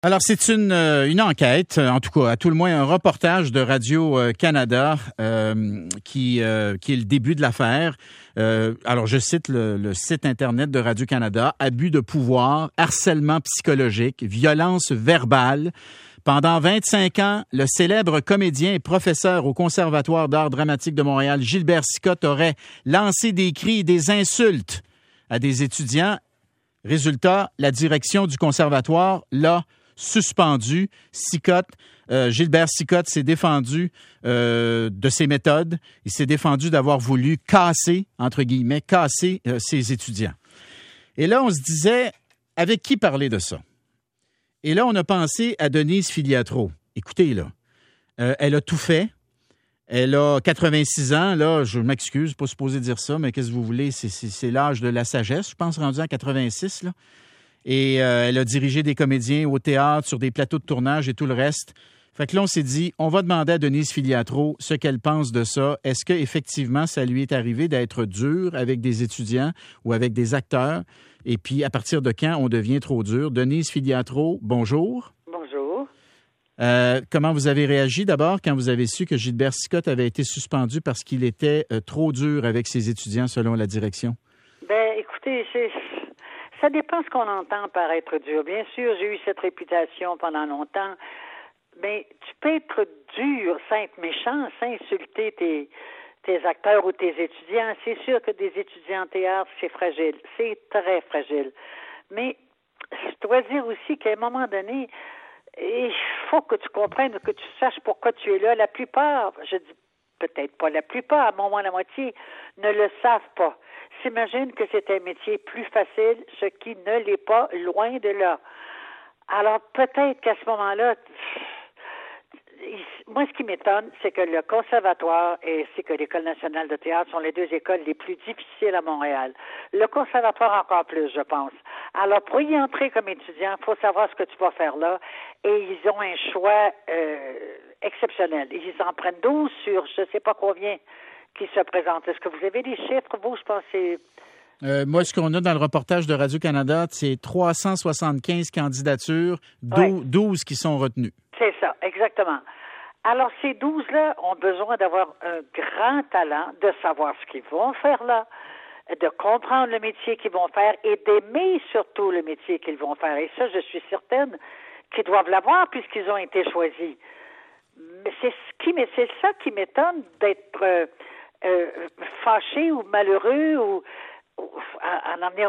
Alors, c'est une enquête, en tout cas, à tout le moins un reportage de Radio-Canada qui est le début de l'affaire. Alors, je cite le site Internet de Radio-Canada. Abus de pouvoir, harcèlement psychologique, violence verbale. Pendant 25 ans, le célèbre comédien et professeur au Conservatoire d'art dramatique de Montréal, Gilbert Sicotte, aurait lancé des cris et des insultes à des étudiants. Résultat, la direction du conservatoire l'a suspendu. Gilbert Sicotte s'est défendu de ses méthodes. Il s'est défendu d'avoir voulu casser, entre guillemets, ses étudiants. Et là, on se disait, avec qui parler de ça? Et là, on a pensé à Denise Filiatro. Écoutez, là, elle a tout fait. Elle a 86 ans. Là, je m'excuse, pas supposé dire ça, mais qu'est-ce que vous voulez? C'est l'âge de la sagesse, je pense, rendu à 86, là. Et elle a dirigé des comédiens au théâtre, sur des plateaux de tournage et tout le reste. Fait que là, on s'est dit, on va demander à Denise Filiatro ce qu'elle pense de ça. Est-ce qu'effectivement, ça lui est arrivé d'être dur avec des étudiants ou avec des acteurs? Et puis, à partir de quand on devient trop dur? Denise Filiatro, bonjour. Bonjour. Comment vous avez réagi d'abord quand vous avez su que Gilbert Sicotte avait été suspendu parce qu'il était trop dur avec ses étudiants selon la direction? Ben, écoutez, ça dépend ce qu'on entend par être dur. Bien sûr, j'ai eu cette réputation pendant longtemps, mais tu peux être dur sans être méchant, sans insulter tes acteurs ou tes étudiants. C'est sûr que des étudiants en théâtre, c'est fragile. C'est très fragile. Mais je dois dire aussi qu'à un moment donné, il faut que tu comprennes, que tu saches pourquoi tu es là. La plupart, je dis peut-être pas la plupart, mais au moins la moitié, ne le savent pas. S'imagine que c'est un métier plus facile, ce qui ne l'est pas, loin de là. Alors peut-être qu'à ce moment-là, moi ce qui m'étonne, c'est que le conservatoire ainsi que l'École nationale de théâtre sont les deux écoles les plus difficiles à Montréal. Le conservatoire encore plus, je pense. Alors pour y entrer comme étudiant, il faut savoir ce que tu vas faire là, et ils ont un choix exceptionnel. Ils en prennent 12 sur je ne sais pas combien qui se présentent. Est-ce que vous avez des chiffres, vous? Je pense que c'est... Moi, ce qu'on a dans le reportage de Radio-Canada, c'est 375 candidatures, 12 qui sont retenues. C'est ça, exactement. Alors, ces 12-là ont besoin d'avoir un grand talent, de savoir ce qu'ils vont faire là, de comprendre le métier qu'ils vont faire et d'aimer surtout le métier qu'ils vont faire. Et ça, je suis certaine qu'ils doivent l'avoir puisqu'ils ont été choisis. Mais c'est ça qui m'étonne d'être fâché ou malheureux ou en emmener.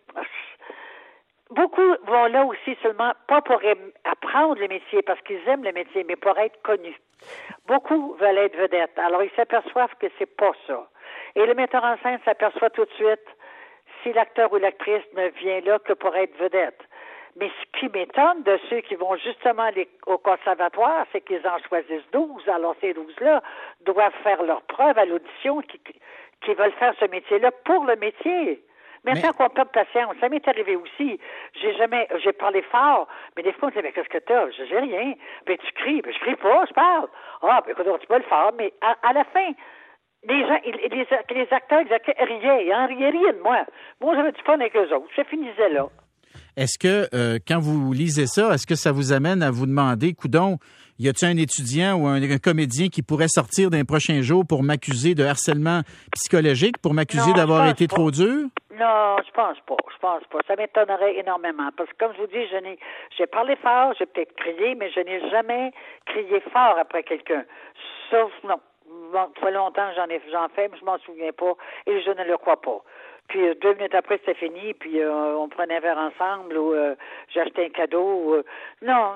Beaucoup vont là aussi seulement, pas pour apprendre le métier, parce qu'ils aiment le métier, mais pour être connus. Beaucoup veulent être vedettes. Alors, ils s'aperçoivent que c'est pas ça. Et le metteur en scène s'aperçoit tout de suite si l'acteur ou l'actrice ne vient là que pour être vedette. Mais ce qui m'étonne de ceux qui vont justement aller au conservatoire, c'est qu'ils en choisissent 12. Alors, ces 12-là doivent faire leur preuve à l'audition qui veulent faire ce métier-là pour le métier. Maintenant qu'on perd patience, ça m'est arrivé aussi. J'ai parlé fort, mais des fois on me dit, mais qu'est-ce que t'as? Je n'ai rien. Ben, tu cries. Ben, je crie pas, je parle. Ah, ben, écoute, tu peux le faire, mais à la fin, les gens, les acteurs, ils riaient de moi. Moi, j'avais du fun avec eux autres. Je finissais là. Est-ce que, quand vous lisez ça, est-ce que ça vous amène à vous demander, coudon, y a-t-il un étudiant ou un comédien qui pourrait sortir d'un prochain jour pour m'accuser de harcèlement psychologique, pour m'accuser d'avoir été trop dur? Non, je pense pas. Ça m'étonnerait énormément. Parce que, comme je vous dis, j'ai parlé fort, j'ai peut-être crié, mais je n'ai jamais crié fort après quelqu'un. Sauf, non. Bon, ça fait longtemps que j'en fais, mais je m'en souviens pas, et je ne le crois pas. Puis 2 minutes après, c'était fini, puis on prenait un verre ensemble, ou j'ai acheté un cadeau. Non,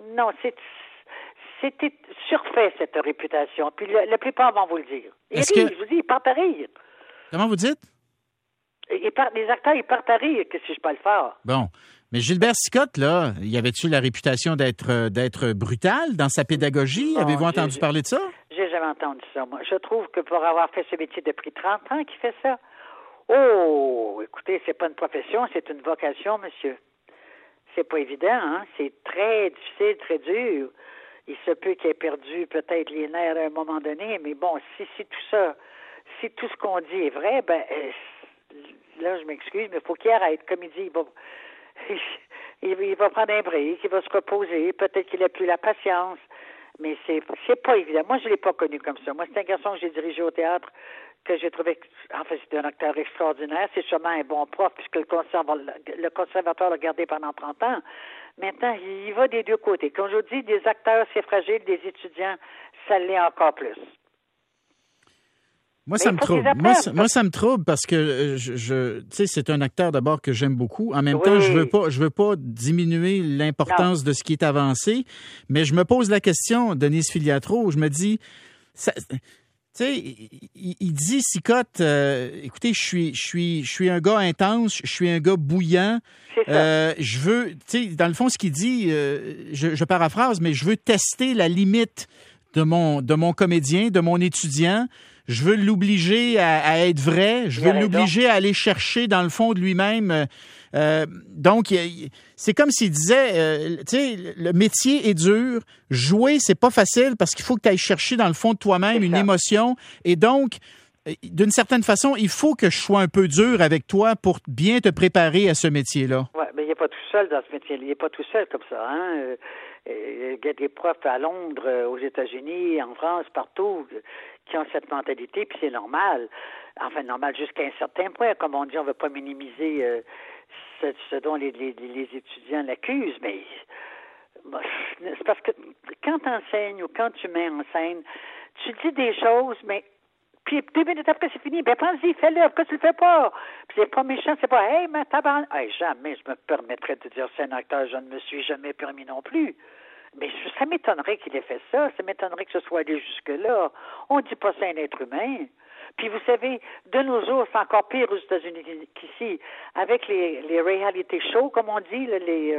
c'était surfait, cette réputation. Puis la plupart vont vous le dire. Je vous dis, ils partent à rire. Comment vous dites? Les acteurs, ils partent à rire que si je parle fort. Bon. Mais Gilbert Sicotte, là, y avait-tu la réputation d'être brutal dans sa pédagogie? Non, avez-vous entendu parler de ça? J'ai jamais entendu ça, moi. Je trouve que pour avoir fait ce métier depuis 30 ans qu'il fait ça, oh, écoutez, c'est pas une profession, c'est une vocation, monsieur. C'est pas évident, hein? C'est très difficile, très dur. Il se peut qu'il ait perdu peut-être les nerfs à un moment donné, mais bon, si tout ce qu'on dit est vrai, ben là, je m'excuse, mais il faut qu'il arrête. Comme il dit, bon, il va prendre un break, il va se reposer, peut-être qu'il n'a plus la patience, mais c'est pas évident. Moi, je l'ai pas connu comme ça. Moi, c'est un garçon que j'ai dirigé au théâtre, que j'ai trouvé, en fait, c'était un acteur extraordinaire. C'est sûrement un bon prof, puisque le conservatoire l'a gardé pendant 30 ans. Maintenant, il va des deux côtés. Comme je vous dis, des acteurs, c'est fragile, des étudiants, ça l'est encore plus. Moi, ça me trouble. Moi, ça me trouble parce que tu sais, c'est un acteur d'abord que j'aime beaucoup. En même temps, je veux pas diminuer l'importance de ce qui est avancé, mais je me pose la question, Denise Filiatro, je me dis, tu sais, il dit, Sicotte, écoutez, je suis un gars intense, je suis un gars bouillant. Je veux, tu sais, dans le fond, ce qu'il dit, je paraphrase, mais je veux tester la limite de mon comédien, de mon étudiant. Je veux l'obliger à être vrai. Je veux l'obliger à aller chercher dans le fond de lui-même. Donc, c'est comme s'il disait, tu sais, le métier est dur. Jouer, c'est pas facile parce qu'il faut que tu ailles chercher dans le fond de toi-même une émotion. Et donc, d'une certaine façon, il faut que je sois un peu dur avec toi pour bien te préparer à ce métier-là. Oui, mais il n'est pas tout seul dans ce métier. Il n'est pas tout seul comme ça, hein. Il y a des profs à Londres, aux États-Unis, en France, partout, qui ont cette mentalité, puis c'est normal. Enfin, normal jusqu'à un certain point. Comme on dit, on ne veut pas minimiser ce dont les étudiants l'accusent, mais c'est parce que quand tu enseignes ou quand tu mets en scène, tu dis des choses, mais puis 2 minutes après, c'est fini. Ben, pense-y, fais-le. Pourquoi tu le fais pas? Puis c'est pas méchant, c'est pas, hey, mais tabarnak. Hey, jamais je me permettrais de dire c'est un acteur, je ne me suis jamais permis non plus. Mais ça m'étonnerait qu'il ait fait ça. Ça m'étonnerait que ce soit allé jusque-là. On ne dit pas ça à un être humain. Puis vous savez, de nos jours, c'est encore pire aux États-Unis qu'ici. Avec les reality shows, comme on dit,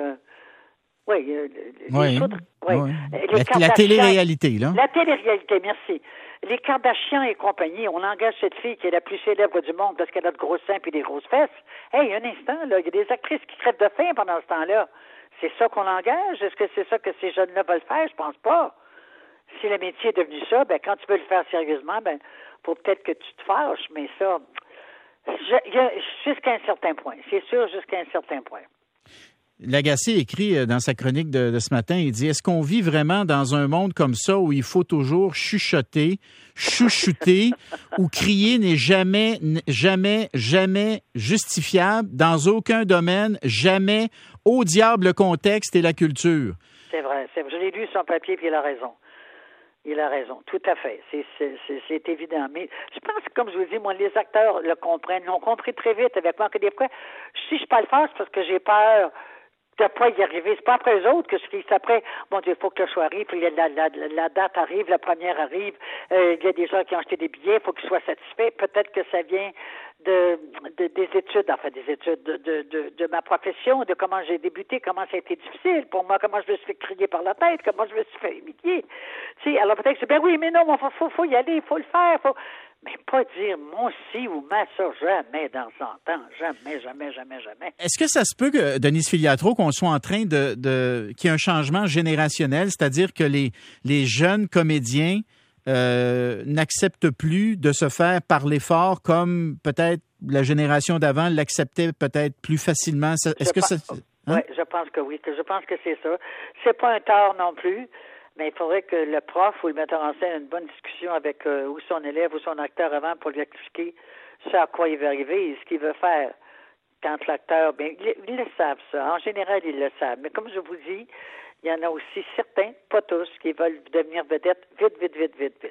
la télé-réalité, là. La télé-réalité, merci. Les Kardashians et compagnie, on engage cette fille qui est la plus célèbre du monde parce qu'elle a de gros seins et des grosses fesses. Hey, un instant, là, il y a des actrices qui crèvent de faim pendant ce temps-là. C'est ça qu'on engage? Est-ce que c'est ça que ces jeunes-là veulent faire? Je pense pas. Si le métier est devenu ça, ben quand tu veux le faire sérieusement, ben faut peut-être que tu te fâches, mais ça, jusqu'à un certain point. C'est sûr, jusqu'à un certain point. Lagacé écrit dans sa chronique de ce matin, il dit « Est-ce qu'on vit vraiment dans un monde comme ça où il faut toujours chuchoter, chouchouter, où crier n'est jamais justifiable dans aucun domaine, jamais, au diable le contexte et la culture. » C'est vrai. Je l'ai lu son papier, puis il a raison. Il a raison, tout à fait. C'est évident. Mais je pense que, comme je vous dis, moi, les acteurs le comprennent, l'ont compris très vite avec moi, que des fois, si je parle fort, c'est parce que j'ai peur de pas y arriver. C'est pas après eux autres que je dis après, mon Dieu, il faut que le choix arrive, puis la date arrive, la première arrive, il y a des gens qui ont acheté des billets, il faut qu'ils soient satisfaits. Peut-être que ça vient des études, enfin des études de ma profession, de comment j'ai débuté, comment ça a été difficile pour moi, comment je me suis fait crier par la tête, comment je me suis fait humilier. Tu sais, alors peut-être que c'est ben oui, mais non, faut y aller, il faut le faire, mais pas dire mon si ou ma ça, jamais dans 100 ans. Jamais. Est-ce que ça se peut, que, Denise Filiatro, qu'on soit en train qu'il y ait un changement générationnel, c'est-à-dire que les jeunes comédiens n'acceptent plus de se faire parler fort comme peut-être la génération d'avant l'acceptait peut-être plus facilement? Oui, je pense que oui. Je pense que c'est ça. C'est pas un tort non plus. Mais il faudrait que le prof ou le metteur en scène ait une bonne discussion avec ou son élève ou son acteur avant pour lui expliquer ce à quoi il veut arriver et ce qu'il veut faire. Quand l'acteur, bien, ils le savent ça. En général, ils le savent. Mais comme je vous dis, il y en a aussi certains, pas tous, qui veulent devenir vedette vite.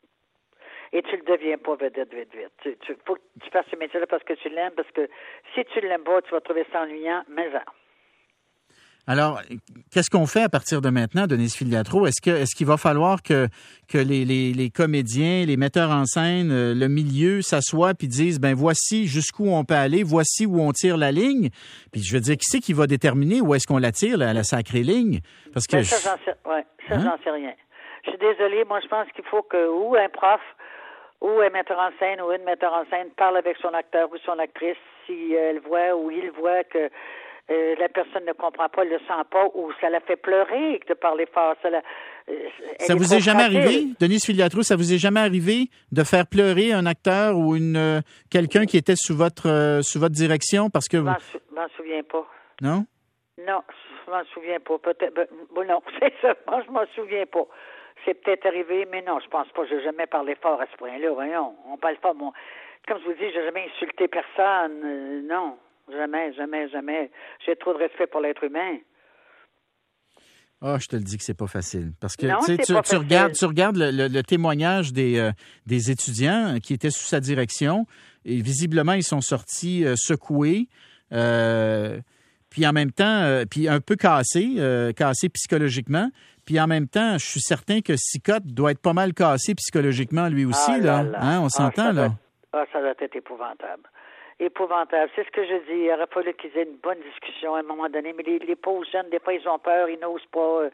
Et tu le deviens pas vedette vite. Il faut que tu fasses ce métier-là parce que tu l'aimes, parce que si tu l'aimes pas, tu vas trouver ça ennuyant, mais ça. Alors, qu'est-ce qu'on fait à partir de maintenant, Denise Filiatro? Est-ce qu'il va falloir que les comédiens, les metteurs en scène, le milieu s'assoient puis disent, ben voici jusqu'où on peut aller, voici où on tire la ligne. Puis je veux dire, qui c'est qui va déterminer où est-ce qu'on la tire, la sacrée ligne? Parce que j'en sais rien. Je suis désolée, moi je pense qu'il faut que ou un prof ou un metteur en scène ou une metteur en scène parle avec son acteur ou son actrice si elle voit ou il voit que la personne ne comprend pas, le sent pas, ou ça la fait pleurer de parler fort. Ça vous est jamais arrivé, Denise Filiatro, ça vous est jamais arrivé de faire pleurer un acteur ou quelqu'un qui était sous votre direction parce que je m'en souviens pas. Non? Non, je m'en souviens pas. Peut-être. Non, c'est ça. Moi, je m'en souviens pas. C'est peut-être arrivé, mais non, je pense pas. J'ai jamais parlé fort à ce point-là. Voyons, on parle pas. Moi, comme je vous dis, j'ai jamais insulté personne. Non, jamais, jamais, jamais. J'ai trop de respect pour l'être humain. Ah, je te le dis que c'est pas facile. Parce que Non, tu regardes le témoignage des étudiants qui étaient sous sa direction et visiblement, ils sont sortis secoués, puis en même temps, puis un peu cassés psychologiquement. Puis en même temps, je suis certain que Sicotte doit être pas mal cassé psychologiquement lui aussi, là. Hein, on s'entend, là. Ça doit être épouvantable. Épouvantable. C'est ce que je dis. Il aurait fallu qu'ils aient une bonne discussion à un moment donné. Mais les pauvres jeunes, des fois, ils ont peur, ils n'osent pas.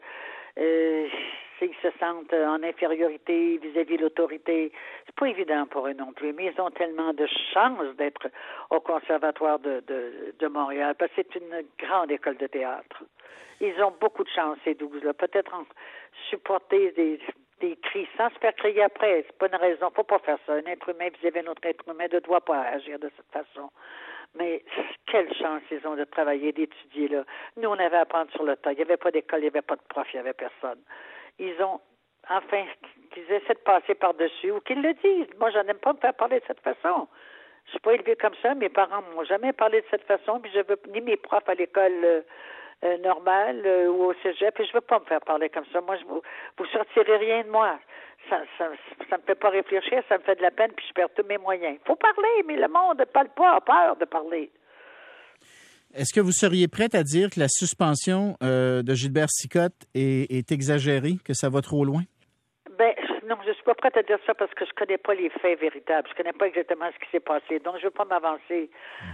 Ils se sentent en infériorité vis-à-vis de l'autorité. C'est pas évident pour eux non plus. Mais ils ont tellement de chance d'être au Conservatoire de Montréal, parce que c'est une grande école de théâtre. Ils ont beaucoup de chance, ces 12-là. Peut-être supporter des cris sans se faire crier après. C'est pas une raison. Faut pas faire ça. Un être humain vis-à-vis d'un autre être humain ne doit pas agir de cette façon. Mais quelle chance ils ont de travailler, d'étudier là. Nous, on avait à apprendre sur le tas. Il n'y avait pas d'école, il n'y avait pas de prof, il n'y avait personne. Ils ont, enfin, qu'ils essaient de passer par-dessus ou qu'ils le disent. Moi, je n'aime pas me faire parler de cette façon. Je suis pas élevée comme ça. Mes parents m'ont jamais parlé de cette façon. Puis je veux ni mes profs à l'école normale ou au cégep. Puis je veux pas me faire parler comme ça. Moi, vous sortirez rien de moi. Ça me fait pas réfléchir, ça me fait de la peine, puis je perds tous mes moyens. Il faut parler, mais le monde ne parle pas, a peur de parler. Est-ce que vous seriez prête à dire que la suspension de Gilbert Sicotte est exagérée, que ça va trop loin? Non, je suis pas prête à dire ça parce que je connais pas les faits véritables. Je connais pas exactement ce qui s'est passé. Donc, je veux pas m'avancer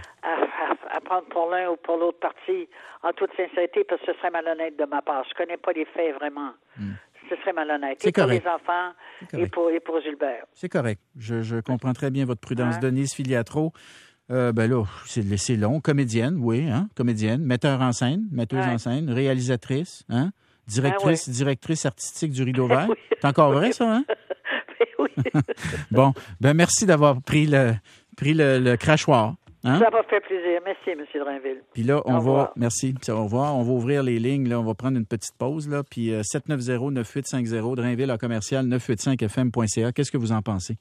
à prendre pour l'un ou pour l'autre parti en toute sincérité parce que ce serait malhonnête de ma part. Je connais pas les faits vraiment. Ce serait malhonnête. C'est correct. Pour les enfants et pour Gilbert. C'est correct. Je comprends très bien votre prudence. Denise Filiatro, là, c'est long. Comédienne, oui, hein? Comédienne, metteuse en scène, réalisatrice, hein? Directrice artistique du Rideau Vert. Oui. C'est encore vrai, ça, hein? Oui. Bon, merci d'avoir pris le crachoir. Hein? Ça m'a fait plaisir. Merci, M. Drainville. Puis là, merci. Au revoir. On va ouvrir les lignes. Là, on va prendre une petite pause. Là, puis 790-9850, Drainville à commercial 985fm.ca. Qu'est-ce que vous en pensez?